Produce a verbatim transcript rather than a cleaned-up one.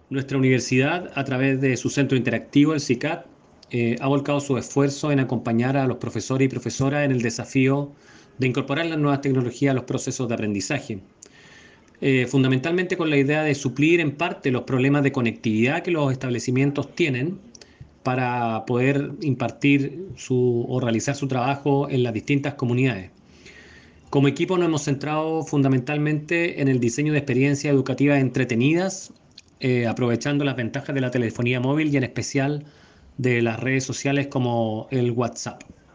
Nuestra universidad, a través de su centro interactivo, el CICAT, eh, ha volcado su esfuerzo en acompañar a los profesores y profesoras en el desafío de incorporar las nuevas tecnologías a los procesos de aprendizaje, eh, fundamentalmente con la idea de suplir en parte los problemas de conectividad que los establecimientos tienen para poder impartir su, o realizar su trabajo en las distintas comunidades. Como equipo nos hemos centrado fundamentalmente en el diseño de experiencias educativas entretenidas, eh, aprovechando las ventajas de la telefonía móvil y en especial de las redes sociales como el WhatsApp.